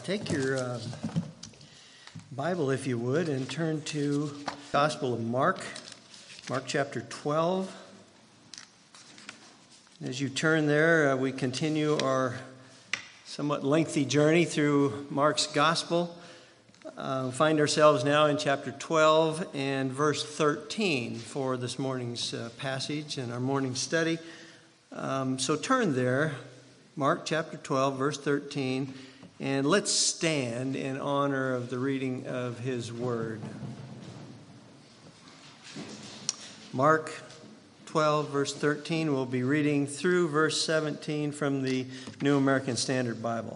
Take your Bible, if you would, and turn to the Gospel of Mark, Mark chapter 12. As you turn there, we continue our somewhat lengthy journey through Mark's Gospel. Find ourselves now in chapter 12 and verse 13 for this morning's passage and our morning study. So turn there, Mark chapter 12, verse 13. And let's stand in honor of the reading of his word. Mark 12, verse 13, we'll be reading through verse 17 from the New American Standard Bible.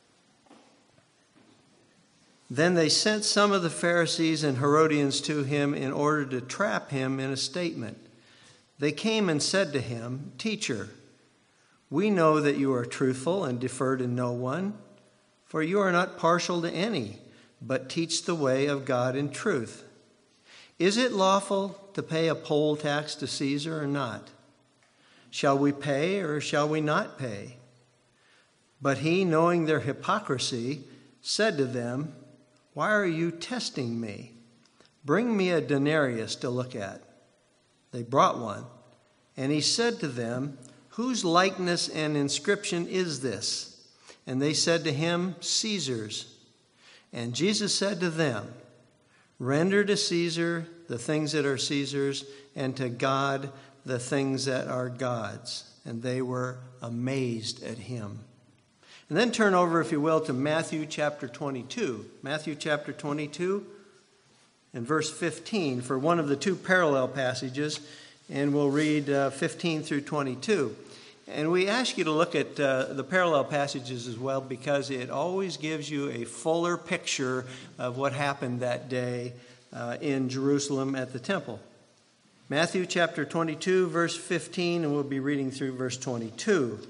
Then they sent some of the Pharisees and Herodians to him in order to trap him in a statement. They came and said to him, "Teacher, we know that you are truthful and defer to no one. For you are not partial to any, but teach the way of God in truth. Is it lawful to pay a poll tax to Caesar or not? Shall we pay or shall we not pay?" But he, knowing their hypocrisy, said to them, "Why are you testing me? Bring me a denarius to look at." They brought one, and he said to them, "Whose likeness and inscription is this?" And they said to him, "Caesar's." And Jesus said to them, "Render to Caesar the things that are Caesar's, and to God the things that are God's." And they were amazed at him. And then turn over, if you will, to Matthew chapter 22. Matthew chapter 22 and verse 15 for one of the two parallel passages. And we'll read 15 through 22. And we ask you to look at the parallel passages as well, because it always gives you a fuller picture of what happened that day in Jerusalem at the temple. Matthew chapter 22, verse 15, and we'll be reading through verse 22.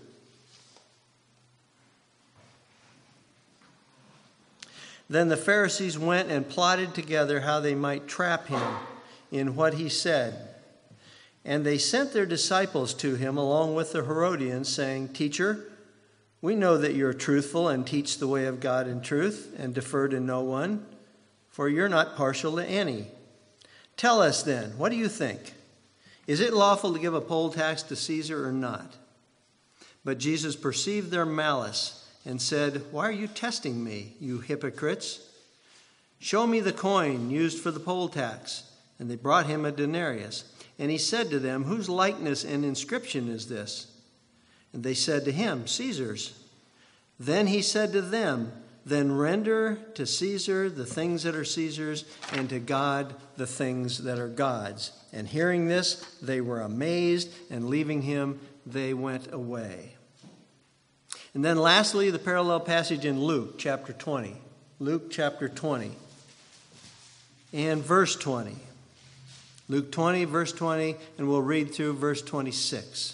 Then the Pharisees went and plotted together how they might trap him in what he said. And they sent their disciples to him along with the Herodians, saying, "Teacher, we know that you're truthful and teach the way of God in truth and defer to no one, for you're not partial to any. Tell us then, what do you think? Is it lawful to give a poll tax to Caesar or not?" But Jesus perceived their malice and said, "Why are you testing me, you hypocrites? Show me the coin used for the poll tax." And they brought him a denarius. And he said to them, "Whose likeness and inscription is this?" And they said to him, "Caesar's." Then he said to them, "Then render to Caesar the things that are Caesar's, and to God the things that are God's." And hearing this, they were amazed, and leaving him, they went away. And then lastly, the parallel passage in Luke chapter 20. Luke chapter 20 and verse 20. Luke 20, verse 20, and we'll read through verse 26.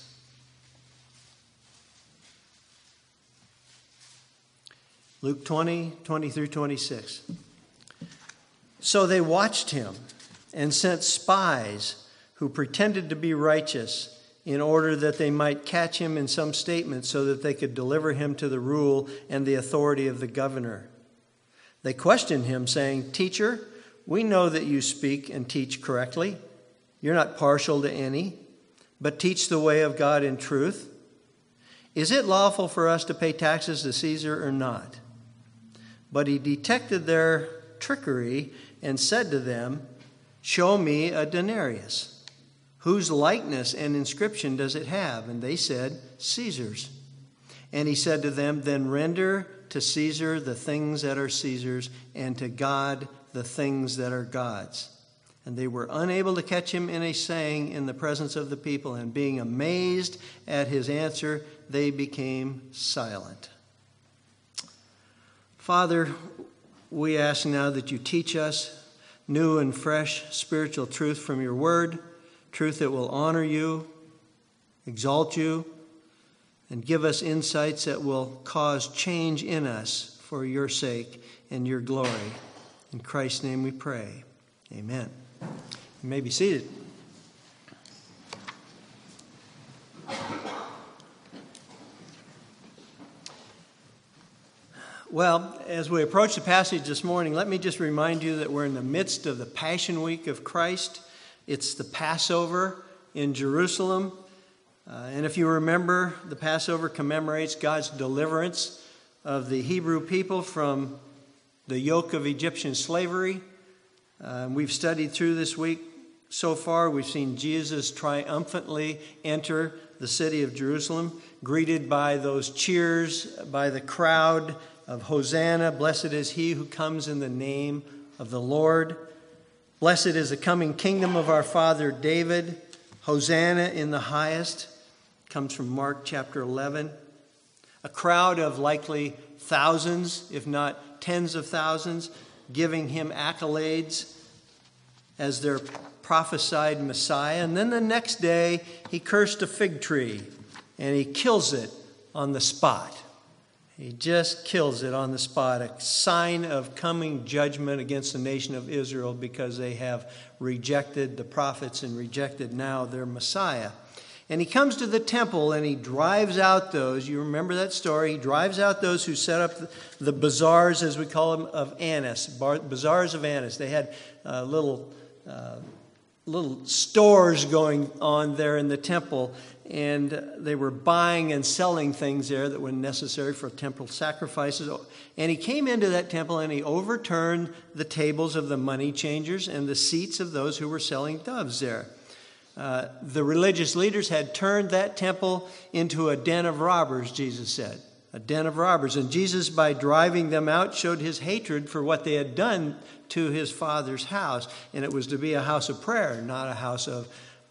Luke 20, 20 through 26. So they watched him and sent spies who pretended to be righteous in order that they might catch him in some statement so that they could deliver him to the rule and the authority of the governor. They questioned him, saying, "Teacher, we know that you speak and teach correctly. You're not partial to any, but teach the way of God in truth. Is it lawful for us to pay taxes to Caesar or not?" But he detected their trickery and said to them, "Show me a denarius. Whose likeness and inscription does it have?" And they said, "Caesar's." And he said to them, "Then render to Caesar the things that are Caesar's, and to God the things that are God's." And they were unable to catch him in a saying in the presence of the people, and being amazed at his answer, they became silent. Father, we ask now that you teach us new and fresh spiritual truth from your word, truth that will honor you, exalt you, and give us insights that will cause change in us for your sake and your glory. In Christ's name we pray. Amen. You may be seated. Well, as we approach the passage this morning, let me just remind you that we're in the midst of the Passion Week of Christ. It's the Passover in Jerusalem. And if you remember, the Passover commemorates God's deliverance of the Hebrew people from the yoke of Egyptian slavery. We've studied through this week so far. We've seen Jesus triumphantly enter the city of Jerusalem, greeted by those cheers by the crowd of Hosanna. Blessed is he who comes in the name of the Lord. Blessed is the coming kingdom of our father David. Hosanna in the highest. Comes from Mark chapter 11. A crowd of likely thousands, if not tens of thousands, giving him accolades as their prophesied Messiah. And then the next day, he cursed a fig tree, and he kills it on the spot. He just kills it on the spot, a sign of coming judgment against the nation of Israel because they have rejected the prophets and rejected now their Messiah. And he comes to the temple and he drives out those, you remember that story, he drives out those who set up the bazaars, as we call them, of Annas, bazaars of Annas. They had little stores going on there in the temple, and they were buying and selling things there that were necessary for temple sacrifices. And he came into that temple and he overturned the tables of the money changers and the seats of those who were selling doves there. The religious leaders had turned that temple into a den of robbers, Jesus said. A den of robbers. And Jesus, by driving them out, showed his hatred for what they had done to his Father's house. And it was to be a house of prayer, not a house of,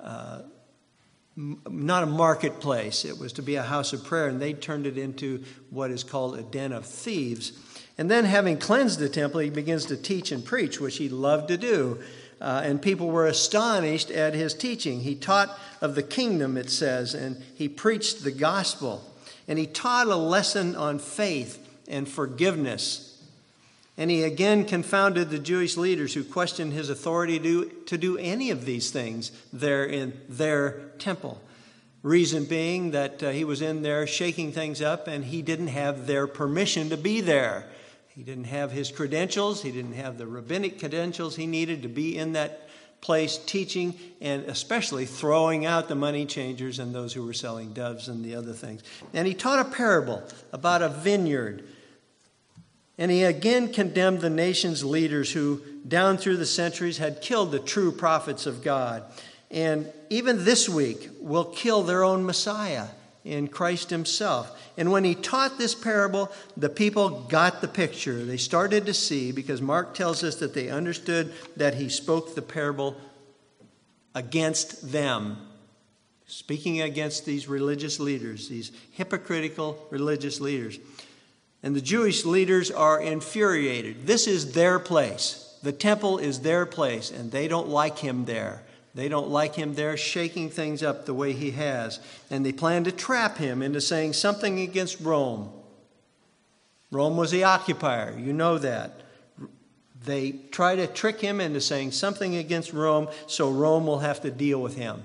not a marketplace. It was to be a house of prayer. And they turned it into what is called a den of thieves. And then, having cleansed the temple, he begins to teach and preach, which he loved to do. And people were astonished at his teaching. He taught of the kingdom, it says, and he preached the gospel. And he taught a lesson on faith and forgiveness. And he again confounded the Jewish leaders who questioned his authority to do any of these things there in their temple. Reason being that he was in there shaking things up and he didn't have their permission to be there. He didn't have his credentials. He didn't have the rabbinic credentials he needed to be in that place teaching, and especially throwing out the money changers and those who were selling doves and the other things. And he taught a parable about a vineyard. And he again condemned the nation's leaders who, down through the centuries, had killed the true prophets of God. And even this week will kill their own Messiah in Christ himself. And when he taught this parable, the people got the picture. They started to see, because Mark tells us that they understood that he spoke the parable against them, speaking against these religious leaders, these hypocritical religious leaders. And the Jewish leaders are infuriated. This is their place. The temple is their place, and they don't like him there. They don't like him there shaking things up the way he has. And they plan to trap him into saying something against Rome. Rome was the occupier. You know that. They try to trick him into saying something against Rome so Rome will have to deal with him.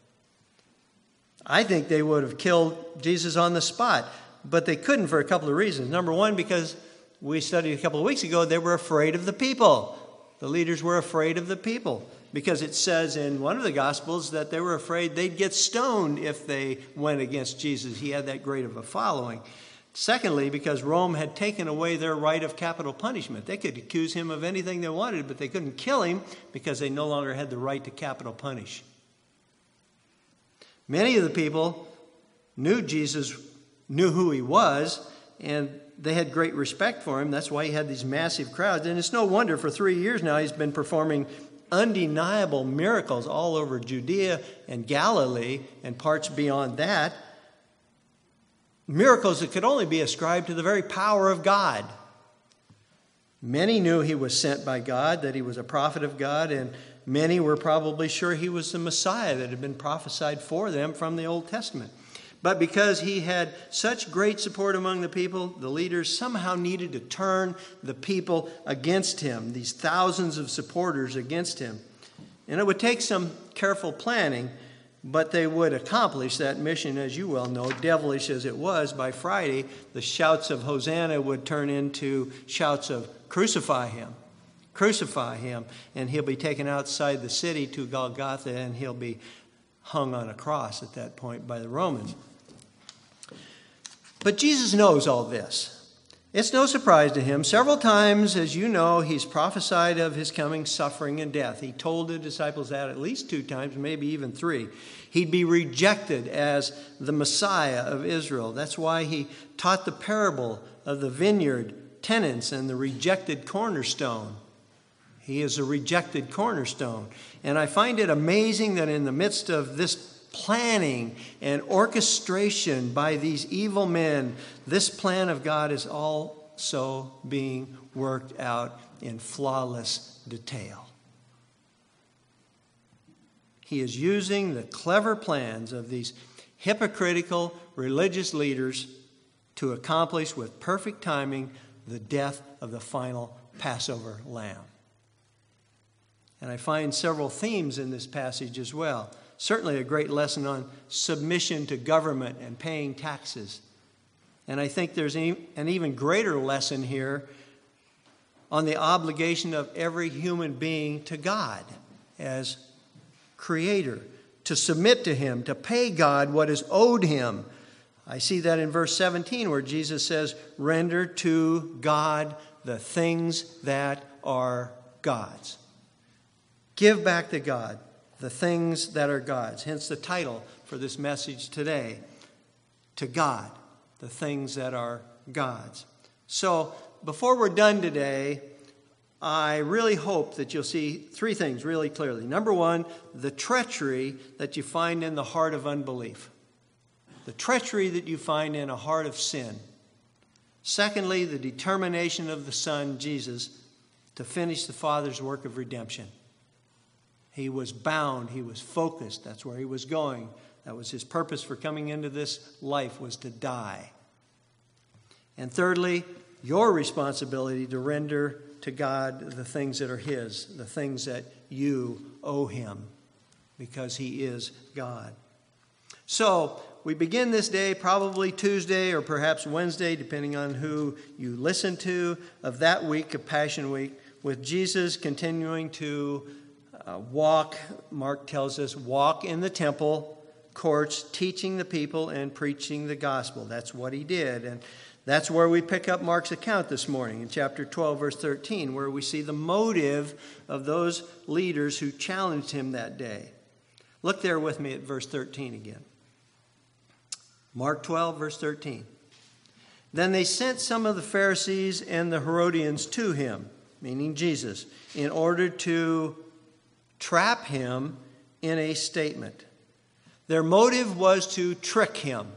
I think they would have killed Jesus on the spot. But they couldn't for a couple of reasons. Number one, because we studied a couple of weeks ago, they were afraid of the people. The leaders were afraid of the people. Because it says in one of the Gospels that they were afraid they'd get stoned if they went against Jesus. He had that great of a following. Secondly, because Rome had taken away their right of capital punishment. They could accuse him of anything they wanted, but they couldn't kill him because they no longer had the right to capital punish. Many of the people knew Jesus, knew who he was, and they had great respect for him. That's why he had these massive crowds. And it's no wonder for 3 years now he's been performing undeniable miracles all over Judea and Galilee and parts beyond that. Miracles that could only be ascribed to the very power of God. Many knew he was sent by God, that he was a prophet of God, and many were probably sure he was the Messiah that had been prophesied for them from the Old Testament. But because he had such great support among the people, the leaders somehow needed to turn the people against him, these thousands of supporters against him. And it would take some careful planning, but they would accomplish that mission, as you well know, devilish as it was. By Friday, the shouts of Hosanna would turn into shouts of crucify him, and he'll be taken outside the city to Golgotha, and he'll be hung on a cross at that point by the Romans. But Jesus knows all this. It's no surprise to him. Several times, as you know, he's prophesied of his coming suffering and death. He told the disciples that at least 2 times, maybe even 3. He'd be rejected as the Messiah of Israel. That's why he taught the parable of the vineyard tenants and the rejected cornerstone. He is a rejected cornerstone. And I find it amazing that in the midst of this planning and orchestration by these evil men, this plan of God is also being worked out in flawless detail. He is using the clever plans of these hypocritical religious leaders to accomplish with perfect timing the death of the final Passover lamb. And I find several themes in this passage as well. Certainly a great lesson on submission to government and paying taxes. And I think there's an even greater lesson here on the obligation of every human being to God as Creator, to submit to Him, to pay God what is owed Him. I see that in verse 17 where Jesus says, "Render to God the things that are God's." Give back to God the things that are God's. Hence the title for this message today, To God, the things that are God's. So before we're done today, I really hope that you'll see 3 things really clearly. Number 1, the treachery that you find in the heart of unbelief. The treachery that you find in a heart of sin. Secondly, the determination of the Son, Jesus, to finish the Father's work of redemption. He was bound. He was focused. That's where he was going. That was his purpose for coming into this life, was to die. And thirdly, your responsibility to render to God the things that are his, the things that you owe him, because he is God. So we begin this day, probably Tuesday or perhaps Wednesday, depending on who you listen to, of that week of Passion Week, with Jesus continuing to walk, Mark tells us, walk in the temple courts, teaching the people and preaching the gospel. That's what he did. And that's where we pick up Mark's account this morning in chapter 12, verse 13, where we see the motive of those leaders who challenged him that day. Look there with me at verse 13 again. Mark 12, verse 13. Then they sent some of the Pharisees and the Herodians to him, meaning Jesus, in order to trap him in a statement. Their motive was to trick him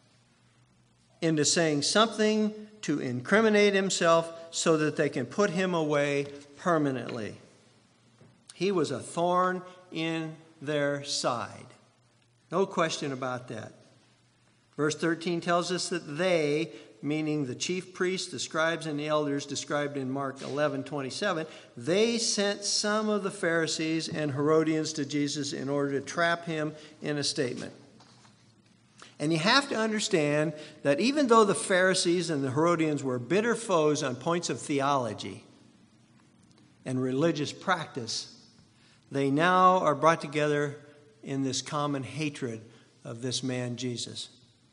into saying something to incriminate himself so that they can put him away permanently. He was a thorn in their side. No question about that. Verse 13 tells us that they, meaning the chief priests, the scribes, and the elders described in Mark 11:27, they sent some of the Pharisees and Herodians to Jesus in order to trap him in a statement. And you have to understand that even though the Pharisees and the Herodians were bitter foes on points of theology and religious practice, they now are brought together in this common hatred of this man Jesus.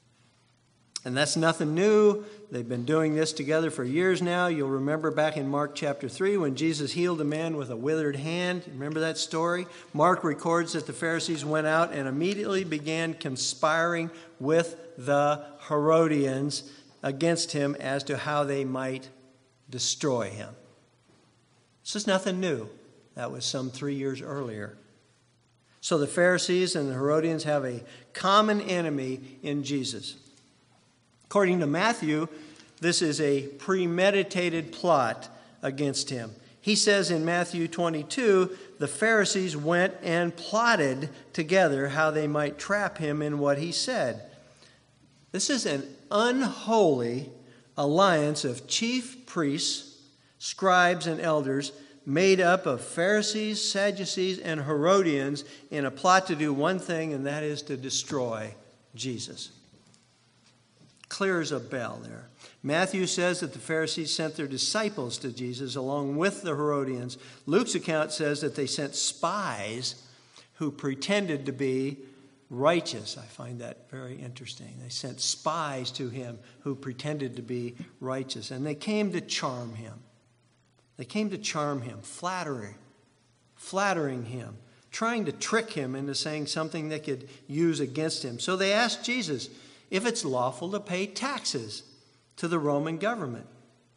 And that's nothing new. They've been doing this together for years now. You'll remember back in Mark chapter 3 when Jesus healed a man with a withered hand. Remember that story? Mark records that the Pharisees went out and immediately began conspiring with the Herodians against him as to how they might destroy him. This is nothing new. That was some 3 years earlier. So the Pharisees and the Herodians have a common enemy in Jesus. According to Matthew, this is a premeditated plot against him. He says in Matthew 22, the Pharisees went and plotted together how they might trap him in what he said. This is an unholy alliance of chief priests, scribes, and elders made up of Pharisees, Sadducees, and Herodians in a plot to do one thing, and that is to destroy Jesus. Clear as a bell there. Matthew says that the Pharisees sent their disciples to Jesus along with the Herodians. Luke's account says that they sent spies who pretended to be righteous. I find that very interesting. They sent spies to him who pretended to be righteous, and they came to charm him. They came to charm him, flattering him, trying to trick him into saying something they could use against him. So they asked Jesus if it's lawful to pay taxes to the Roman government.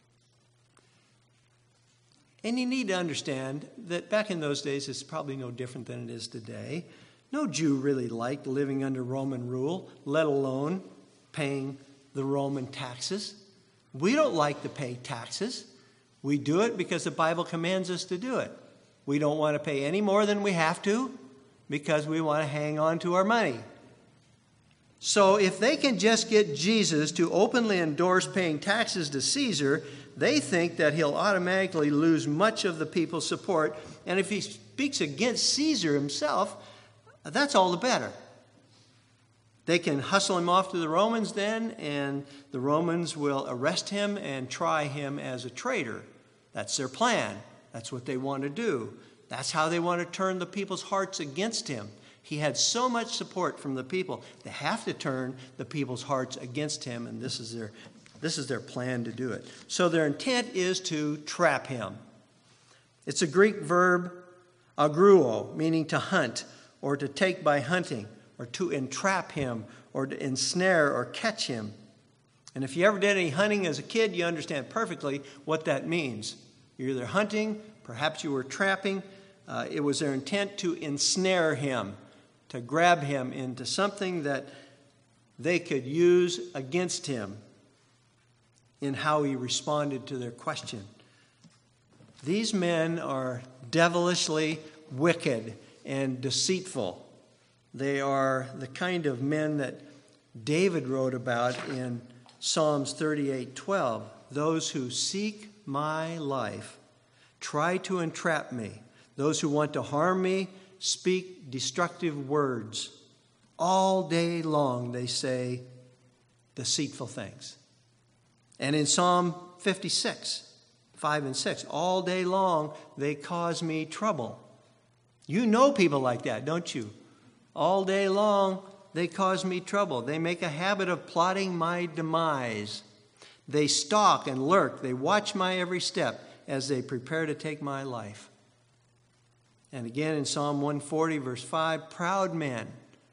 And you need to understand that back in those days, it's probably no different than it is today. No Jew really liked living under Roman rule, let alone paying the Roman taxes. We don't like to pay taxes. We do it because the Bible commands us to do it. We don't want to pay any more than we have to because we want to hang on to our money. So if they can just get Jesus to openly endorse paying taxes to Caesar, they think that he'll automatically lose much of the people's support. And if he speaks against Caesar himself, that's all the better. They can hustle him off to the Romans then, and the Romans will arrest him and try him as a traitor. That's their plan. That's what they want to do. That's how they want to turn the people's hearts against him. He had so much support from the people. They have to turn the people's hearts against him, and this is their plan to do it. So their intent is to trap him. It's a Greek verb, agruo, meaning to hunt or to take by hunting, or to entrap him, or to ensnare or catch him. And if you ever did any hunting as a kid, you understand perfectly what that means. You're either hunting, perhaps you were trapping. It was their intent to ensnare him, to grab him into something that they could use against him in how he responded to their question. These men are devilishly wicked and deceitful. They are the kind of men that David wrote about in Psalms 38:12. Those who seek my life try to entrap me. Those who want to harm me speak destructive words. All day long they say deceitful things. And in Psalm 56, 5 and 6, all day long they cause me trouble. You know people like that, don't you? All day long, they cause me trouble. They make a habit of plotting my demise. They stalk and lurk. They watch my every step as they prepare to take my life. And again in Psalm 140, verse 5, proud men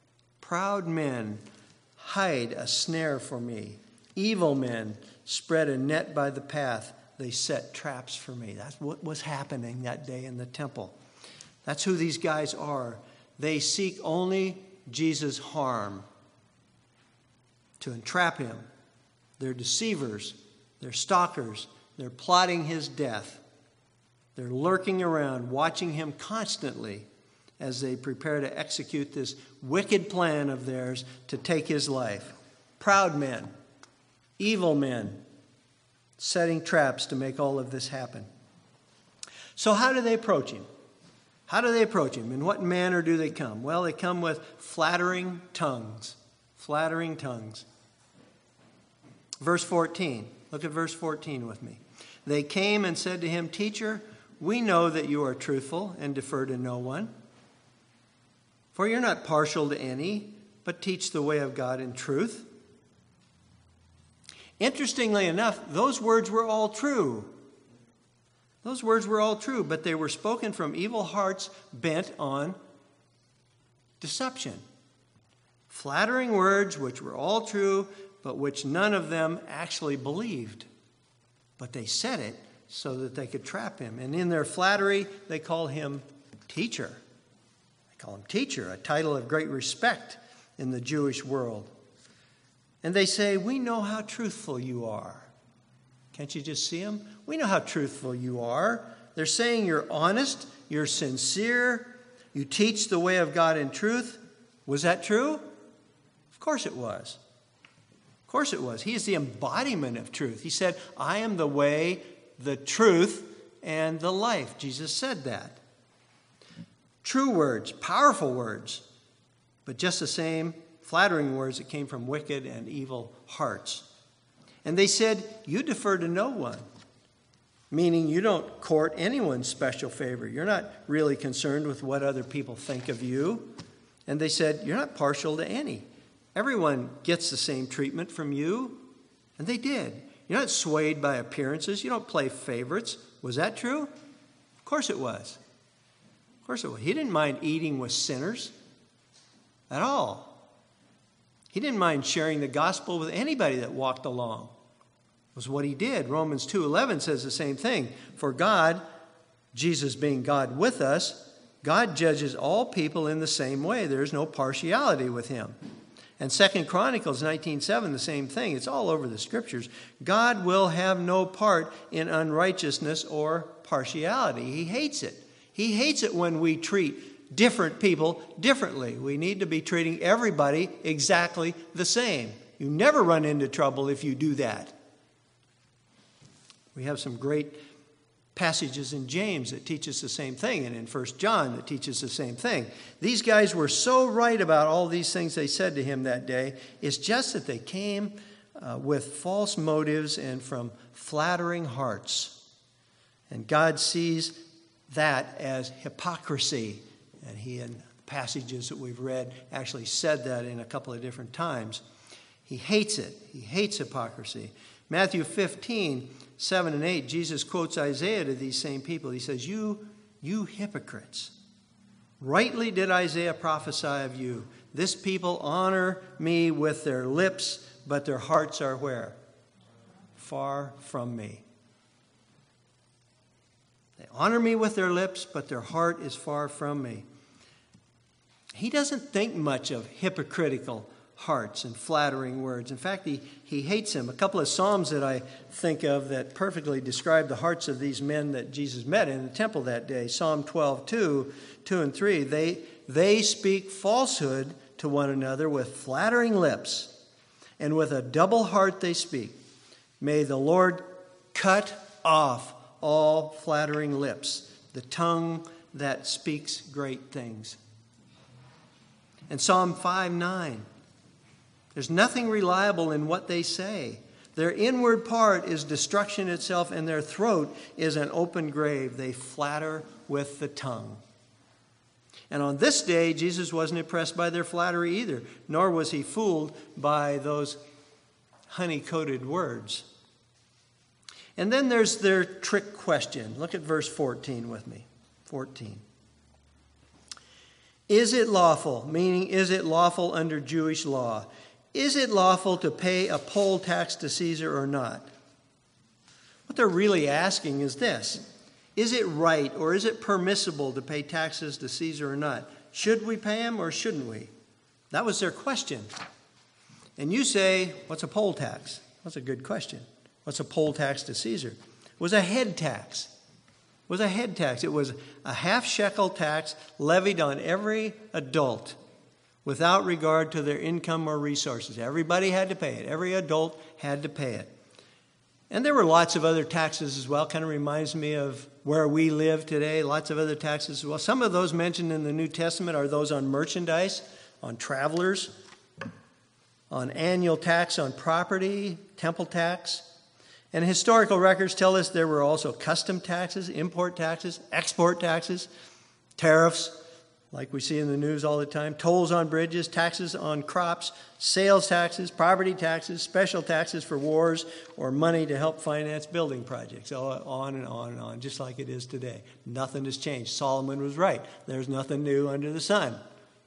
hide a snare for me. Evil men spread a net by the path. They set traps for me. That's what was happening that day in the temple. That's who these guys are. They seek only Jesus' harm, to entrap him. They're deceivers. They're stalkers. They're plotting his death. They're lurking around, watching him constantly as they prepare to execute this wicked plan of theirs to take his life. Proud men, evil men, setting traps to make all of this happen. So how do they approach him? How do they approach him? In what manner do they come? Well, they come with flattering tongues. Flattering tongues. Verse 14. Look at verse 14 with me. They came and said to him, Teacher, we know that you are truthful and defer to no one. For you're not partial to any, but teach the way of God in truth. Interestingly enough, those words were all true. Those words were all true, but they were spoken from evil hearts bent on deception. Flattering words which were all true, but which none of them actually believed. But they said it so that they could trap him. And in their flattery, they call him teacher. They call him teacher, a title of great respect in the Jewish world. And they say, we know how truthful you are. Can't you just see them? We know how truthful you are. They're saying you're honest, you're sincere, you teach the way of God in truth. Was that true? Of course it was. Of course it was. He is the embodiment of truth. He said, I am the way, the truth, and the life. Jesus said that. True words, powerful words, but just the same flattering words that came from wicked and evil hearts. And they said, you defer to no one, meaning you don't court anyone's special favor. You're not really concerned with what other people think of you. And they said, you're not partial to any. Everyone gets the same treatment from you. And they did. You're not swayed by appearances. You don't play favorites. Was that true? Of course it was. Of course it was. He didn't mind eating with sinners at all. He didn't mind sharing the gospel with anybody that walked along. It was what he did. Romans 2:11 says the same thing. For God, Jesus being God with us, God judges all people in the same way. There's no partiality with him. And 2 Chronicles 19:7, the same thing. It's all over the scriptures. God will have no part in unrighteousness or partiality. He hates it. He hates it when we treat different people differently. We need to be treating everybody exactly the same. You never run into trouble if you do that. We have some great passages in James that teach us the same thing, and in 1 John that teaches the same thing. These guys were so right about all these things they said to him that day. It's just that they came with false motives and from flattering hearts. And God sees that as hypocrisy. And he, in passages that we've read, actually said that in a couple of different times. He hates it. He hates hypocrisy. Matthew 15:7 and 8, Jesus quotes Isaiah to these same people. He says, you hypocrites, rightly did Isaiah prophesy of you. This people honor me with their lips, but their hearts are where? Far from me. They honor me with their lips, but their heart is far from me. He doesn't think much of hypocritical hearts and flattering words. In fact, he hates them. A couple of Psalms that I think of that perfectly describe the hearts of these men that Jesus met in the temple that day. Psalm 12:2 and 3. They speak falsehood to one another with flattering lips, and with a double heart they speak. May the Lord cut off all flattering lips, the tongue that speaks great things. And Psalm 5:9. There's nothing reliable in what they say. Their inward part is destruction itself, and their throat is an open grave. They flatter with the tongue. And on this day, Jesus wasn't impressed by their flattery either, nor was he fooled by those honey-coated words. And then there's their trick question. Look at verse 14 with me. 14. Is it lawful, meaning is it lawful under Jewish law? Is it lawful to pay a poll tax to Caesar or not? What they're really asking is this. Is it right or is it permissible to pay taxes to Caesar or not? Should we pay him or shouldn't we? That was their question. And you say, what's a poll tax? That's a good question. What's a poll tax to Caesar? It was a head tax. It was a head tax. It was a half shekel tax levied on every adult without regard to their income or resources. Everybody had to pay it. Every adult had to pay it. And there were lots of other taxes as well. Kind of reminds me of where we live today. Lots of other taxes as well. Some of those mentioned in the New Testament are those on merchandise, on travelers, on annual tax on property, temple tax. And historical records tell us there were also custom taxes, import taxes, export taxes, tariffs, like we see in the news all the time, tolls on bridges, taxes on crops, sales taxes, property taxes, special taxes for wars, or money to help finance building projects, on and on and on, just like it is today. Nothing has changed. Solomon was right. There's nothing new under the sun.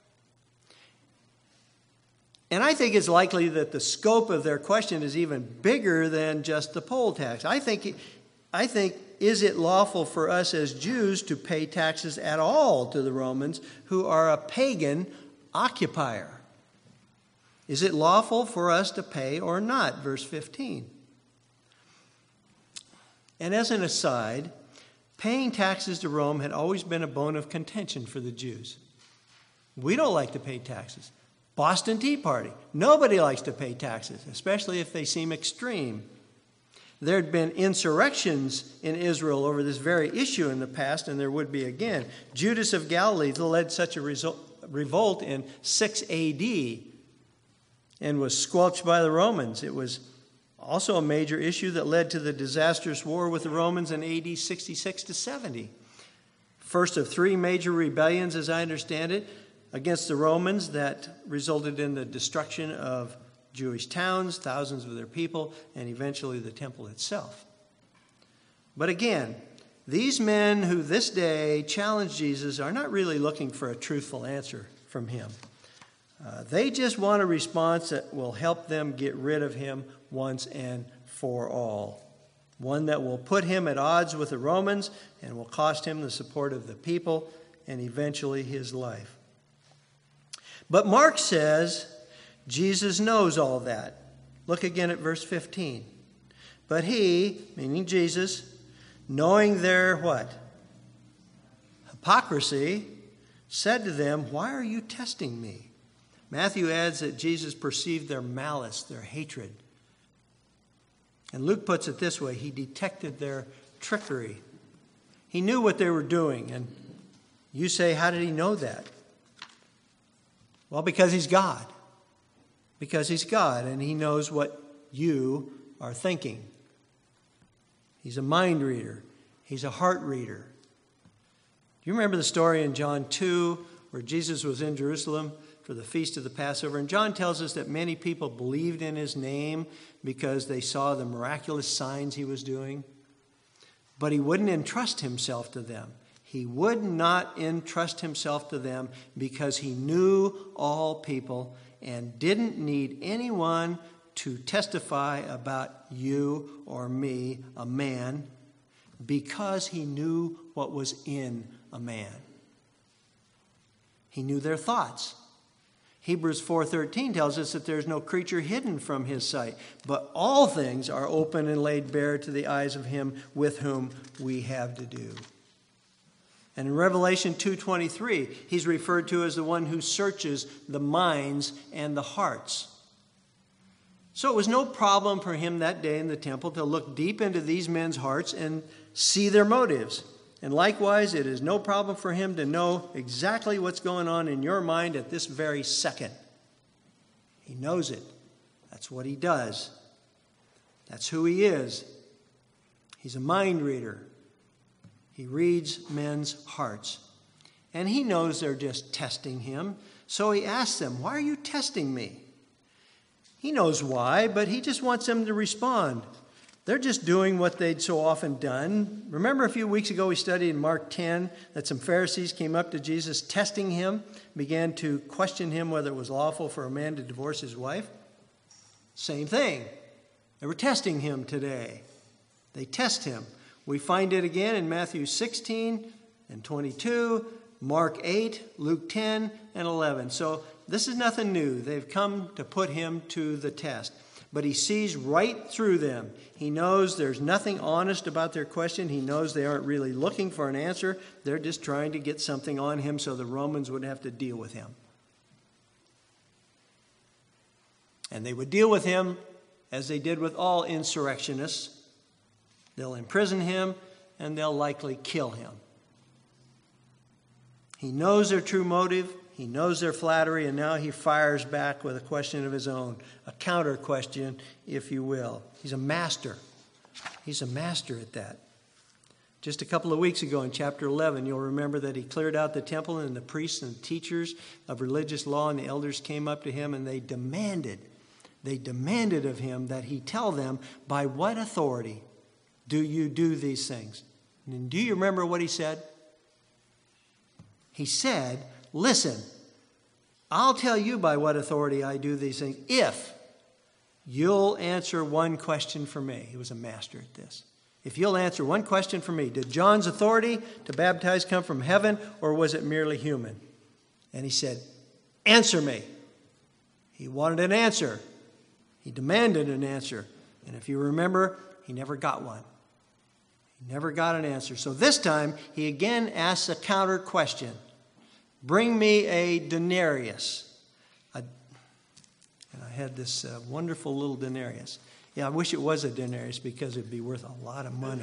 And I think it's likely that the scope of their question is even bigger than just the poll tax. I think, is it lawful for us as Jews to pay taxes at all to the Romans who are a pagan occupier? Is it lawful for us to pay or not? Verse 15. And as an aside, paying taxes to Rome had always been a bone of contention for the Jews. We don't like to pay taxes. Boston Tea Party. Nobody likes to pay taxes, especially if they seem extreme. There had been insurrections in Israel over this very issue in the past, and there would be again. Judas of Galilee led such a revolt in 6 AD and was squelched by the Romans. It was also a major issue that led to the disastrous war with the Romans in AD 66 to 70. First of 3 major rebellions, as I understand it, against the Romans that resulted in the destruction of Jewish towns, thousands of their people, and eventually the temple itself. But again, these men who this day challenge Jesus are not really looking for a truthful answer from him. They just want a response that will help them get rid of him once and for all. One that will put him at odds with the Romans and will cost him the support of the people and eventually his life. But Mark says Jesus knows all that. Look again at verse 15. But he, meaning Jesus, knowing their what? Hypocrisy, said to them, "Why are you testing me?" Matthew adds that Jesus perceived their malice, their hatred. And Luke puts it this way: he detected their trickery. He knew what they were doing. And you say, how did he know that? Well, because he's God. Because he's God, and he knows what you are thinking. He's a mind reader. He's a heart reader. Do you remember the story in John 2 where Jesus was in Jerusalem for the feast of the Passover? And John tells us that many people believed in his name because they saw the miraculous signs he was doing. But he wouldn't entrust himself to them. He would not entrust himself to them because he knew all people and didn't need anyone to testify about you or me, a man, because he knew what was in a man. He knew their thoughts. Hebrews 4:13 tells us that there's no creature hidden from his sight, but all things are open and laid bare to the eyes of him with whom we have to do. And in Revelation 2:23, he's referred to as the one who searches the minds and the hearts. So it was no problem for him that day in the temple to look deep into these men's hearts and see their motives. And likewise, it is no problem for him to know exactly what's going on in your mind at this very second. He knows it. That's what he does. That's who he is. He's a mind reader. He reads men's hearts. And he knows they're just testing him. So he asks them, "Why are you testing me?" He knows why, but he just wants them to respond. They're just doing what they'd so often done. Remember a few weeks ago we studied in Mark 10 that some Pharisees came up to Jesus testing him, began to question him whether it was lawful for a man to divorce his wife? Same thing. They were testing him today. They test him. We find it again in Matthew 16 and 22, Mark 8, Luke 10, and 11. So this is nothing new. They've come to put him to the test. But he sees right through them. He knows there's nothing honest about their question. He knows they aren't really looking for an answer. They're just trying to get something on him so the Romans wouldn't have to deal with him. And they would deal with him as they did with all insurrectionists. They'll imprison him, and they'll likely kill him. He knows their true motive. He knows their flattery, and now he fires back with a question of his own, a counter question, if you will. He's a master. He's a master at that. Just a couple of weeks ago in chapter 11, you'll remember that he cleared out the temple, and the priests and teachers of religious law and the elders came up to him, and they demanded of him that he tell them, by what authority do you do these things? And do you remember what he said? He said, "Listen, I'll tell you by what authority I do these things if you'll answer one question for me." He was a master at this. If you'll answer one question for me, did John's authority to baptize come from heaven, or was it merely human? And he said, "Answer me." He wanted an answer. He demanded an answer. And if you remember, he never got one. He never got an answer. So this time, he again asks a counter question. "Bring me a denarius." And I had this wonderful little denarius. Yeah, I wish it was a denarius because it'd be worth a lot of money.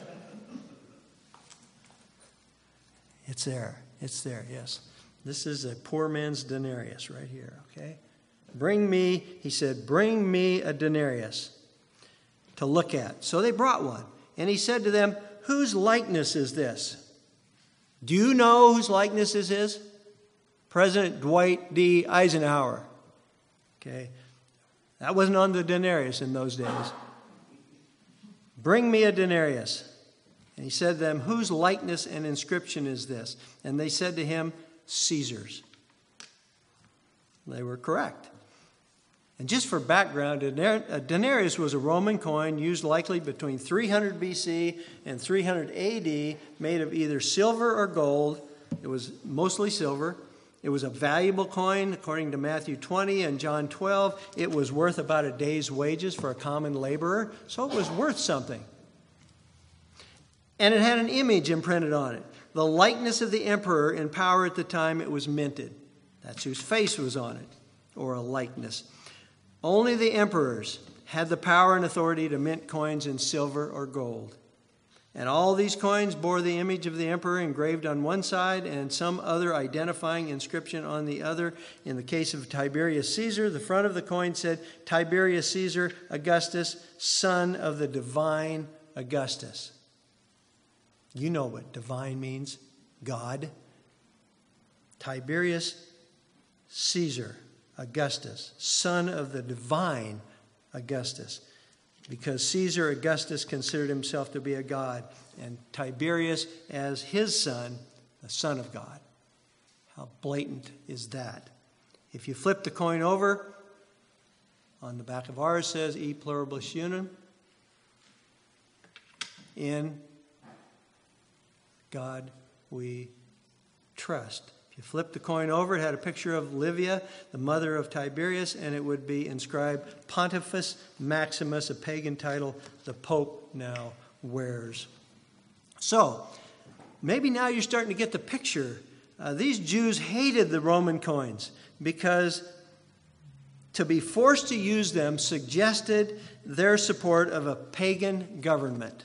It's there. It's there, yes. This is a poor man's denarius right here, okay? He said, bring me a denarius to look at. So they brought one. And he said to them, whose likeness is this? Do you know whose likeness this is? President Dwight D. Eisenhower. Okay. That wasn't on the denarius in those days. Bring me a denarius. And he said to them, whose likeness and inscription is this? And they said to him, Caesar's. They were correct. And just for background, a denarius was a Roman coin used likely between 300 BC and 300 AD, made of either silver or gold. It was mostly silver. It was a valuable coin, according to Matthew 20 and John 12. It was worth about a day's wages for a common laborer, so it was worth something. And it had an image imprinted on it, the likeness of the emperor in power at the time it was minted. That's whose face was on it, or a likeness. Only the emperors had the power and authority to mint coins in silver or gold. And all these coins bore the image of the emperor engraved on one side and some other identifying inscription on the other. In the case of Tiberius Caesar, the front of the coin said, Tiberius Caesar Augustus, son of the divine Augustus. You know what divine means, God. Tiberius Caesar Augustus, son of the divine Augustus. Because Caesar Augustus considered himself to be a god, and Tiberius as his son, the son of God. How blatant is that? If you flip the coin over, on the back of ours says E pluribus unum. In God we trust. If you flip the coin over, it had a picture of Livia, the mother of Tiberius, and it would be inscribed Pontifex Maximus, a pagan title the Pope now wears. So, maybe now you're starting to get the picture. These Jews hated the Roman coins because to be forced to use them suggested their support of a pagan government.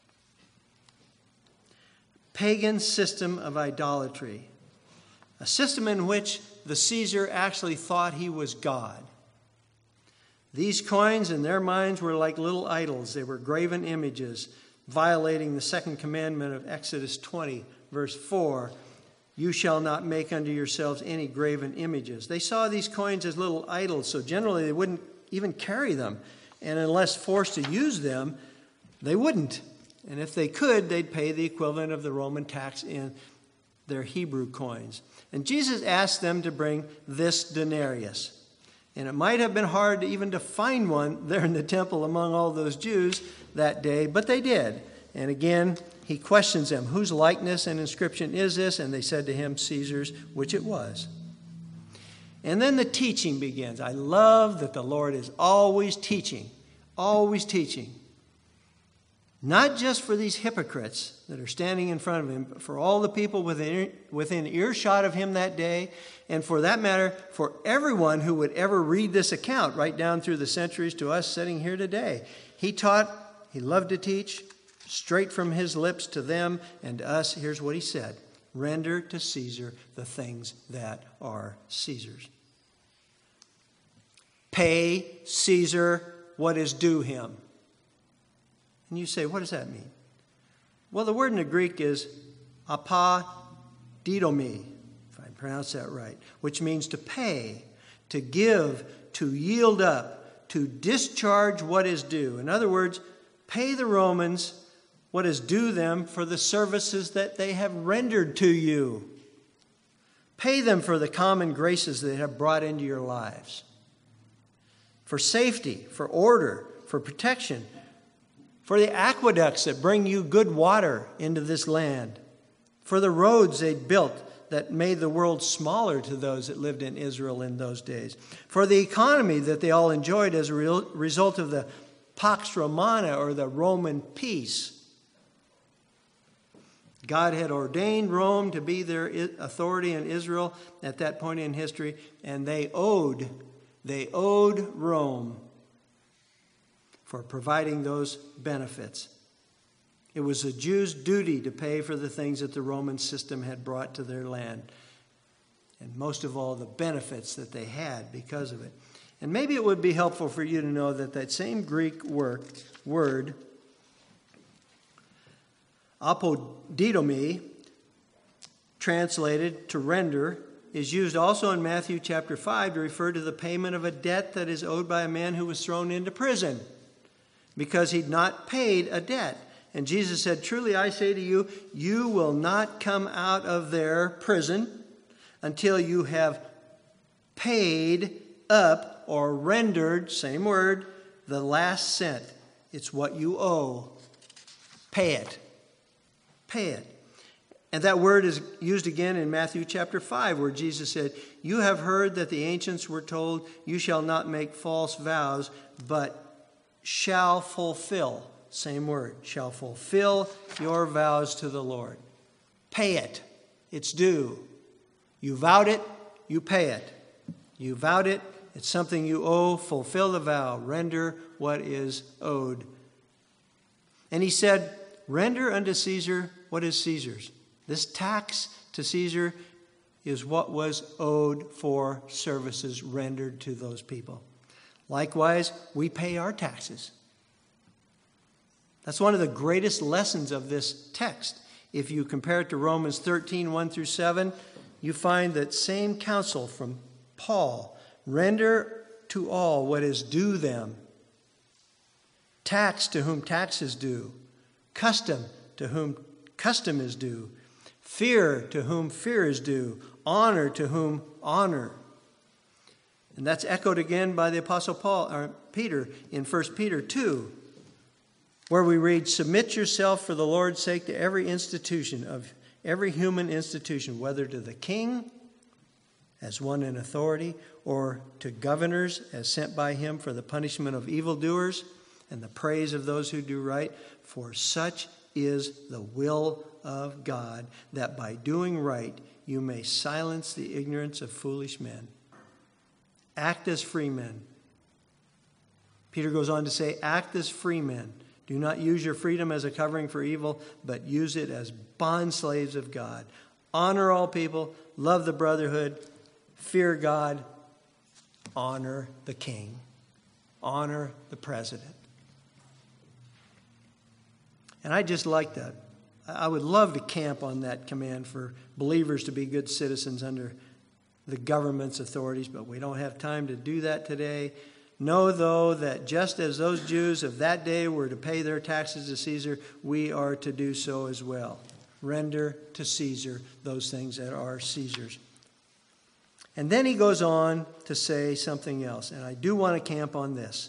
Pagan system of idolatry. A system in which the Caesar actually thought he was God. These coins in their minds were like little idols. They were graven images, violating the second commandment of Exodus 20, verse 4. You shall not make unto yourselves any graven images. They saw these coins as little idols, so generally they wouldn't even carry them. And unless forced to use them, they wouldn't. And if they could, they'd pay the equivalent of the Roman tax in their Hebrew coins. And Jesus asked them to bring this denarius. And it might have been hard even to find one there in the temple among all those Jews that day, but they did. And again, he questions them, whose likeness and inscription is this? And they said to him, Caesar's, which it was. And then the teaching begins. I love that the Lord is always teaching, always teaching. Not just for these hypocrites that are standing in front of him, but for all the people within earshot of him that day, and for that matter, for everyone who would ever read this account right down through the centuries to us sitting here today. He taught, he loved to teach, straight from his lips to them and to us. Here's what he said. Render to Caesar the things that are Caesar's. Pay Caesar what is due him. And you say, what does that mean? Well, the word in the Greek is apodidomi, if I pronounce that right, which means to pay, to give, to yield up, to discharge what is due. In other words, pay the Romans what is due them for the services that they have rendered to you. Pay them for the common graces they have brought into your lives. For safety, for order, for protection, for the aqueducts that bring you good water into this land, for the roads they built that made the world smaller to those that lived in Israel in those days, for the economy that they all enjoyed as a result of the Pax Romana, or the Roman peace. God had ordained Rome to be their authority in Israel at that point in history, and they owed Rome for providing those benefits. It was the Jews' duty to pay for the things that the Roman system had brought to their land. And most of all, the benefits that they had because of it. And maybe it would be helpful for you to know that that same Greek word, apodidomi, translated to render, is used also in Matthew chapter 5 to refer to the payment of a debt that is owed by a man who was thrown into prison because he'd not paid a debt. And Jesus said, "Truly I say to you, you will not come out of their prison until you have paid up or rendered," same word, "the last cent." It's what you owe. Pay it. Pay it. And that word is used again in Matthew chapter 5, where Jesus said, "You have heard that the ancients were told, you shall not make false vows, but shall fulfill." Same word, shall fulfill your vows to the Lord. Pay it. It's due. You vowed it, you pay it. You vowed it, it's something you owe. Fulfill the vow. Render what is owed. And he said, render unto Caesar what is Caesar's. This tax to Caesar is what was owed for services rendered to those people. Likewise, we pay our taxes. That's one of the greatest lessons of this text. If you compare it to Romans 13, 1 through 7, you find that same counsel from Paul. Render to all what is due them. Tax to whom tax is due. Custom to whom custom is due. Fear to whom fear is due. Honor to whom honor. And that's echoed again by the Apostle Peter in 1 Peter 2, where we read, "Submit yourself for the Lord's sake to every human institution, whether to the king as one in authority, or to governors as sent by him for the punishment of evildoers and the praise of those who do right. For such is the will of God, that by doing right you may silence the ignorance of foolish men. Act as free men." Peter goes on to say, act as free men. Do not use your freedom as a covering for evil, but use it as bondslaves of God. Honor all people, love the brotherhood, fear God, honor the king, honor the president. And I just like that. I would love to camp on that command for believers to be good citizens under the government's authorities, but we don't have time to do that today. Know, though, that just as those Jews of that day were to pay their taxes to Caesar, we are to do so as well. Render to Caesar those things that are Caesar's. And then he goes on to say something else, and I do want to camp on this.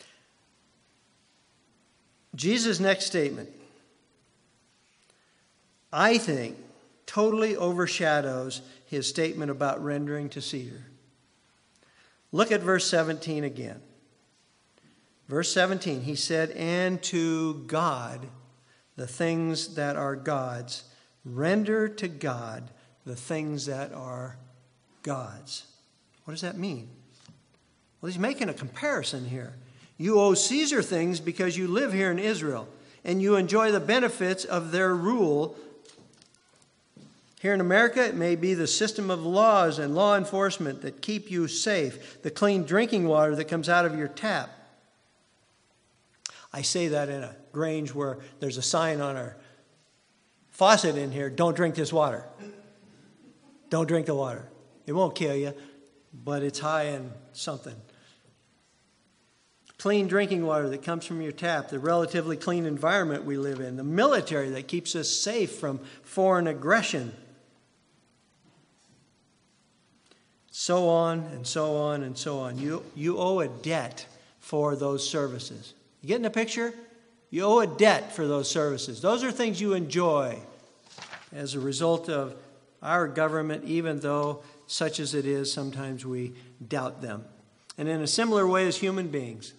Jesus' next statement, I think, totally overshadows his statement about rendering to Caesar. Look at verse 17 again. Verse 17, he said, "And to God the things that are God's, render to God the things that are God's." What does that mean? Well, he's making a comparison here. You owe Caesar things because you live here in Israel and you enjoy the benefits of their rule. Here in America, it may be the system of laws and law enforcement that keep you safe, the clean drinking water that comes out of your tap. I say that in a Grange where there's a sign on our faucet in here, "Don't drink this water. Don't drink the water. It won't kill you, but it's high in something." Clean drinking water that comes from your tap, the relatively clean environment we live in, the military that keeps us safe from foreign aggression. So on and so on and so on. You owe a debt for those services. You getting the picture? You owe a debt for those services. Those are things you enjoy as a result of our government, even though, such as it is, sometimes we doubt them. And in a similar way as human beings,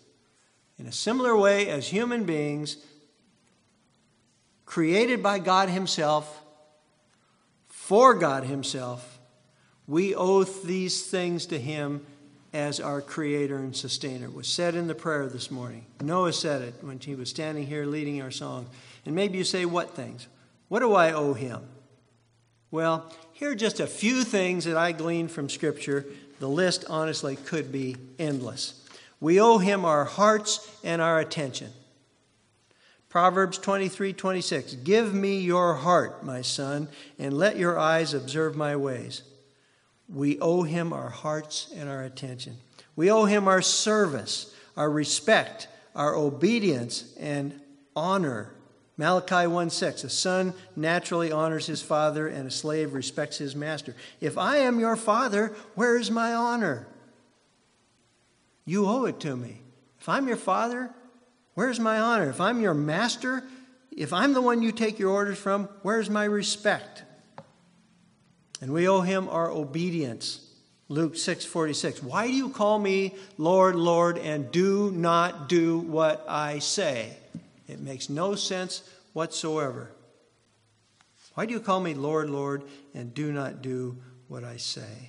created by God Himself, for God Himself, we owe these things to Him as our creator and sustainer. It was said in the prayer this morning. Noah said it when he was standing here leading our song. And maybe you say, what things? What do I owe him? Well, here are just a few things that I gleaned from Scripture. The list, honestly, could be endless. We owe him our hearts and our attention. Proverbs 23:26, give me your heart, my son, and let your eyes observe my ways. We owe him our hearts and our attention. We owe him our service, our respect, our obedience, and honor. Malachi 1:6, a son naturally honors his father, and a slave respects his master. If I am your father, where is my honor? You owe it to me. If I'm your father, where's my honor? If I'm your master, if I'm the one you take your orders from, where's my respect? And we owe him our obedience. Luke 6:46. Why do you call me Lord, Lord, and do not do what I say? It makes no sense whatsoever. Why do you call me Lord, Lord, and do not do what I say?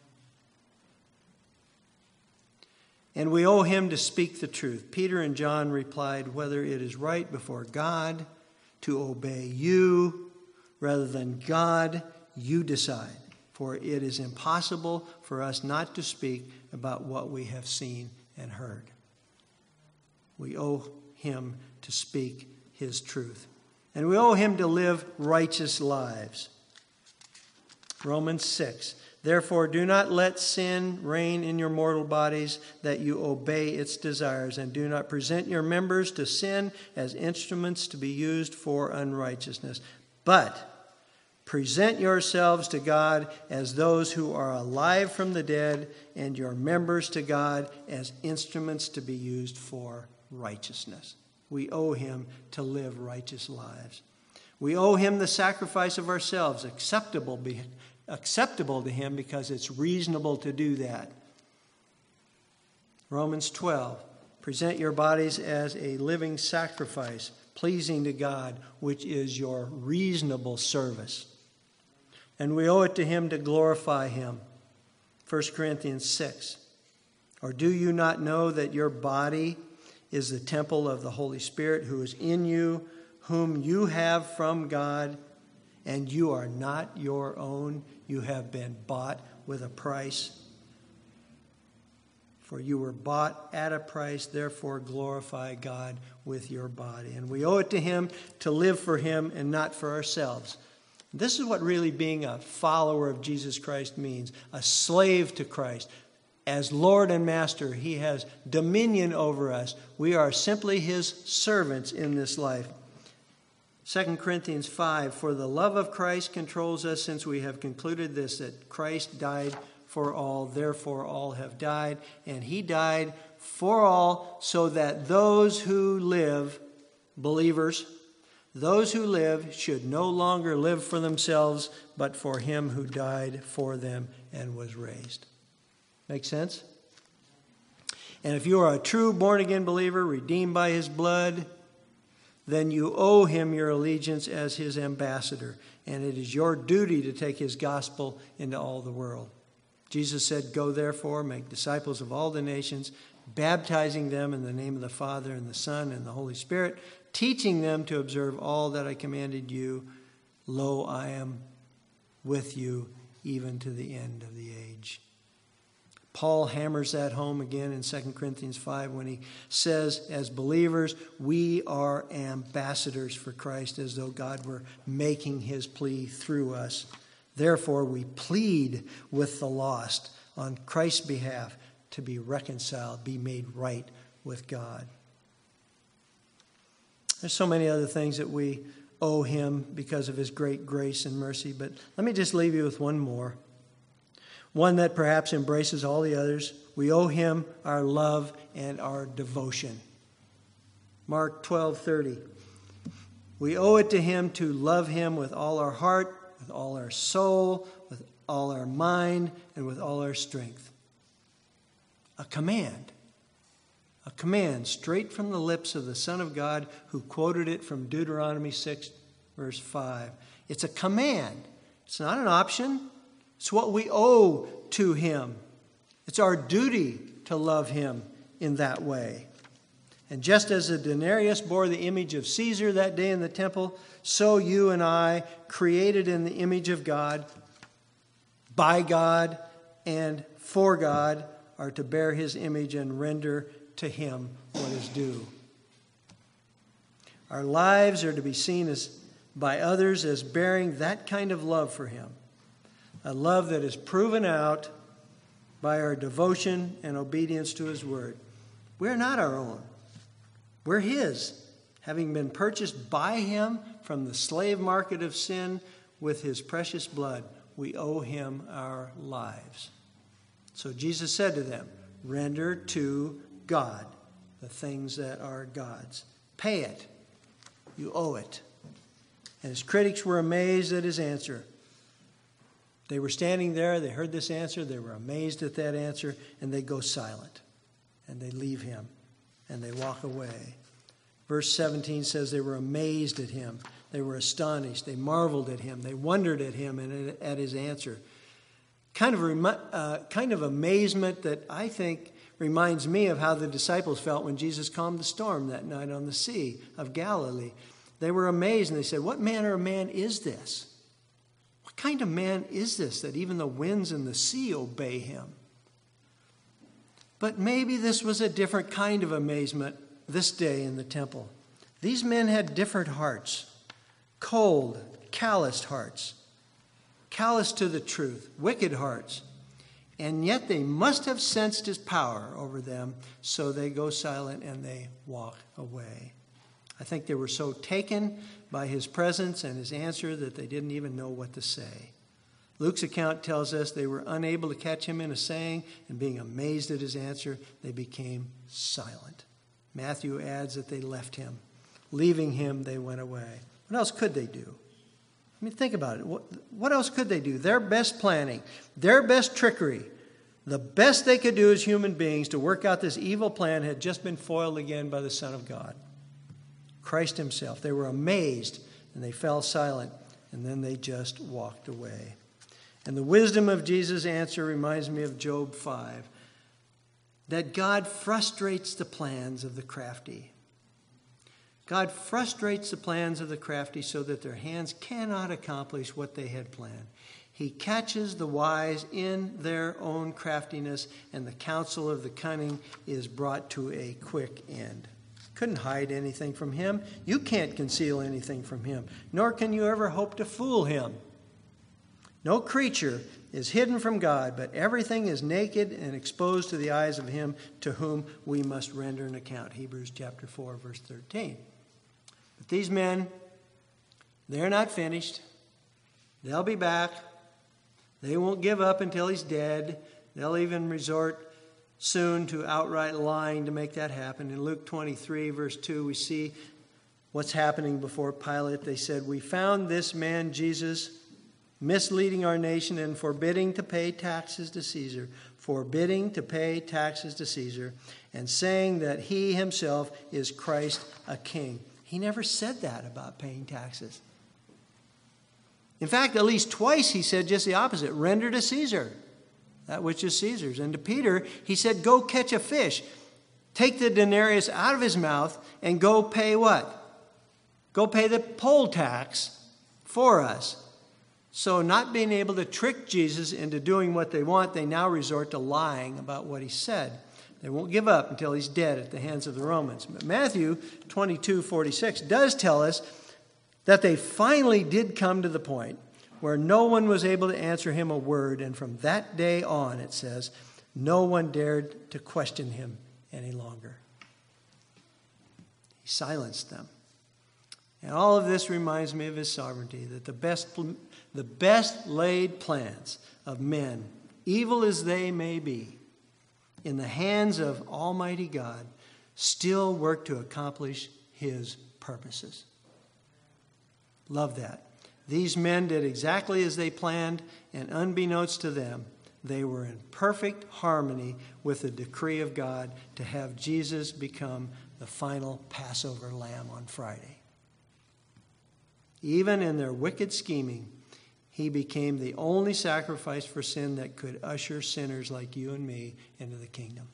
And we owe him to speak the truth. Peter and John replied, whether it is right before God to obey you rather than God, you decide. For it is impossible for us not to speak about what we have seen and heard. We owe him to speak his truth. And we owe him to live righteous lives. Romans 6. Therefore, do not let sin reign in your mortal bodies, that you obey its desires, and do not present your members to sin as instruments to be used for unrighteousness. But present yourselves to God as those who are alive from the dead, and your members to God as instruments to be used for righteousness. We owe him to live righteous lives. We owe him the sacrifice of ourselves, acceptable to him because it's reasonable to do that. Romans 12, present your bodies as a living sacrifice, pleasing to God, which is your reasonable service. And we owe it to him to glorify him. 1 Corinthians 6. Or do you not know that your body is the temple of the Holy Spirit who is in you, whom you have from God, and you are not your own? You have been bought with a price. For you were bought at a price, therefore glorify God with your body. And we owe it to him to live for him and not for ourselves. This is what really being a follower of Jesus Christ means, a slave to Christ. As Lord and Master, he has dominion over us. We are simply his servants in this life. 2 Corinthians 5, for the love of Christ controls us, since we have concluded this, that Christ died for all, therefore all have died. And he died for all, so that those who live, believers, those who live should no longer live for themselves, but for him who died for them and was raised. Make sense? And if you are a true born-again believer, redeemed by his blood, then you owe him your allegiance as his ambassador. And it is your duty to take his gospel into all the world. Jesus said, go therefore, make disciples of all the nations, baptizing them in the name of the Father and the Son and the Holy Spirit, teaching them to observe all that I commanded you. Lo, I am with you even to the end of the age. Paul hammers that home again in 2 Corinthians 5 when he says, as believers, we are ambassadors for Christ, as though God were making his plea through us. Therefore, we plead with the lost on Christ's behalf to be reconciled, be made right with God. There's so many other things that we owe him because of his great grace and mercy, but let me just leave you with one more. One that perhaps embraces all the others. We owe him our love and our devotion. Mark 12:30. We owe it to him to love him with all our heart, with all our soul, with all our mind, and with all our strength. A command. A command straight from the lips of the Son of God, who quoted it from Deuteronomy 6, verse 5. It's a command. It's not an option. It's what we owe to him. It's our duty to love him in that way. And just as the denarius bore the image of Caesar that day in the temple, so you and I, created in the image of God, by God, and for God, are to bear his image and render to him what is due. Our lives are to be seen as by others as bearing that kind of love for him, a love that is proven out by our devotion and obedience to his word. We're not our own. We're his, having been purchased by him from the slave market of sin with his precious blood. We owe him our lives. So Jesus said to them, render to God the things that are God's. Pay it. You owe it. And his critics were amazed at his answer. They were standing there, they heard this answer, they were amazed at that answer, and they go silent. And they leave him, and they walk away. Verse 17 says they were amazed at him. They were astonished. They marveled at him. They wondered at him and at his answer. Kind of amazement that I think reminds me of how the disciples felt when Jesus calmed the storm that night on the Sea of Galilee. They were amazed and they said, what manner of man is this? What kind of man is this that even the winds and the sea obey him? But maybe this was a different kind of amazement this day in the temple. These men had different hearts, cold, calloused hearts, callous to the truth, wicked hearts. And yet they must have sensed his power over them, so they go silent and they walk away. I think they were so taken by his presence and his answer that they didn't even know what to say. Luke's account tells us they were unable to catch him in a saying, and being amazed at his answer, they became silent. Matthew adds that they left him. Leaving him, they went away. What else could they do? I mean, think about it. What else could they do? Their best planning, their best trickery, the best they could do as human beings to work out this evil plan had just been foiled again by the Son of God, Christ himself. They were amazed and they fell silent, and then they just walked away. And the wisdom of Jesus' answer reminds me of Job 5, that God frustrates the plans of the crafty. God frustrates the plans of the crafty so that their hands cannot accomplish what they had planned. He catches the wise in their own craftiness, and the counsel of the cunning is brought to a quick end. Couldn't hide anything from him. You can't conceal anything from him, nor can you ever hope to fool him. No creature is hidden from God, but everything is naked and exposed to the eyes of him to whom we must render an account. Hebrews chapter 4, verse 13. But these men, they're not finished. They'll be back. They won't give up until he's dead. They'll even resort soon to outright lying to make that happen. In Luke 23, verse 2, we see what's happening before Pilate. They said, we found this man Jesus misleading our nation and forbidding to pay taxes to Caesar, and saying that he himself is Christ, a king. He never said that about paying taxes. In fact, at least twice he said just the opposite. Render to Caesar that which is Caesar's. And to Peter, he said, go catch a fish. Take the denarius out of his mouth and go pay what? Go pay the poll tax for us. So not being able to trick Jesus into doing what they want, they now resort to lying about what he said. They won't give up until he's dead at the hands of the Romans. But Matthew 22:46 does tell us that they finally did come to the point where no one was able to answer him a word. And from that day on, it says, no one dared to question him any longer. He silenced them. And all of this reminds me of his sovereignty, that the best laid plans of men, evil as they may be, in the hands of Almighty God, still work to accomplish his purposes. Love that. These men did exactly as they planned, and unbeknownst to them, they were in perfect harmony with the decree of God to have Jesus become the final Passover lamb on Friday. Even in their wicked scheming, He became the only sacrifice for sin that could usher sinners like you and me into the kingdom.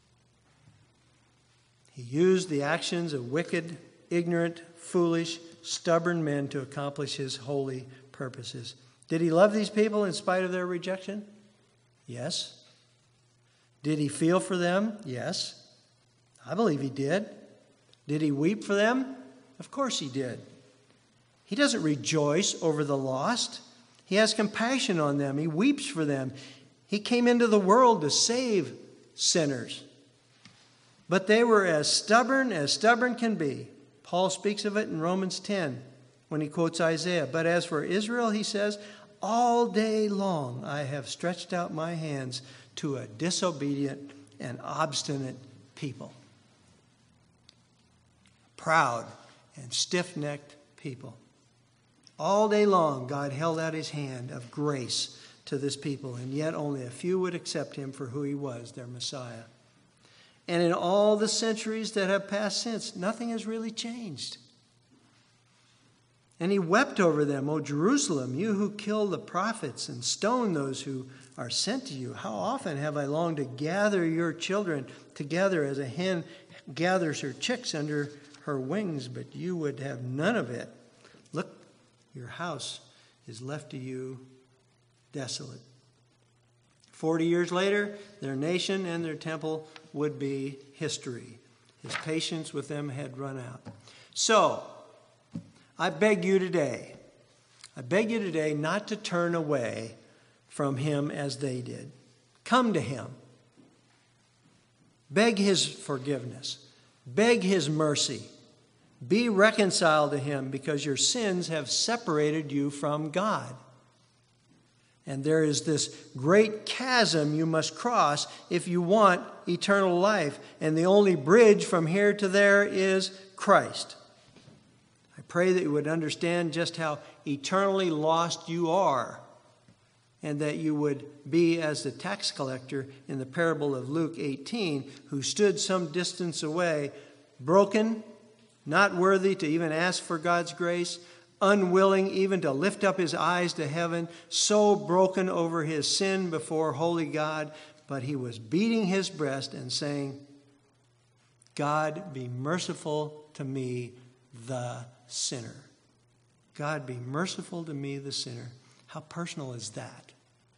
He used the actions of wicked, ignorant, foolish, stubborn men to accomplish his holy purposes. Did he love these people in spite of their rejection? Yes. Did he feel for them? Yes. I believe he did. Did he weep for them? Of course he did. He doesn't rejoice over the lost. He has compassion on them. He weeps for them. He came into the world to save sinners. But they were as stubborn can be. Paul speaks of it in Romans 10 when he quotes Isaiah. But as for Israel, he says, all day long I have stretched out my hands to a disobedient and obstinate people. Proud and stiff-necked people. All day long, God held out his hand of grace to this people, and yet only a few would accept him for who he was, their Messiah. And in all the centuries that have passed since, nothing has really changed. And he wept over them, O Jerusalem, you who kill the prophets and stone those who are sent to you. How often have I longed to gather your children together as a hen gathers her chicks under her wings, but you would have none of it. Look, your house is left to you desolate. 40 years later, their nation and their temple would be history. His patience with them had run out. So, I beg you today not to turn away from him as they did. Come to him. Beg his forgiveness. Beg his mercy. Be reconciled to him because your sins have separated you from God. And there is this great chasm you must cross if you want eternal life. And the only bridge from here to there is Christ. I pray that you would understand just how eternally lost you are. And that you would be as the tax collector in the parable of Luke 18, who stood some distance away, broken, not worthy to even ask for God's grace, unwilling even to lift up his eyes to heaven, so broken over his sin before holy God, but he was beating his breast and saying, God, be merciful to me, the sinner. God, be merciful to me, the sinner. How personal is that?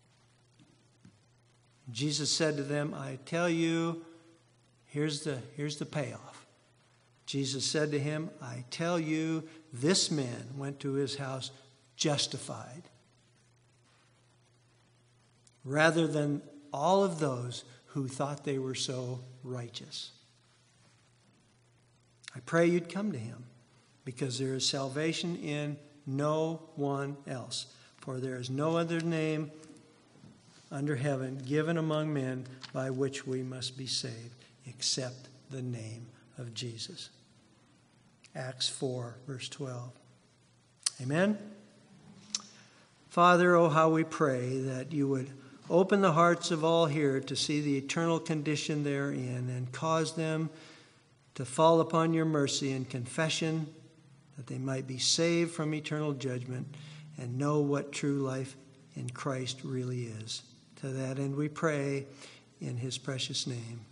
Jesus said to them, I tell you, here's the payoff. Jesus said to him, I tell you, this man went to his house justified, rather than all of those who thought they were so righteous. I pray you'd come to him, because there is salvation in no one else. For there is no other name under heaven given among men by which we must be saved, except the name of Jesus. Acts 4, verse 12. Amen? Father, oh, how we pray that you would open the hearts of all here to see the eternal condition they're in and cause them to fall upon your mercy and confession, that they might be saved from eternal judgment and know what true life in Christ really is. To that end we pray in his precious name.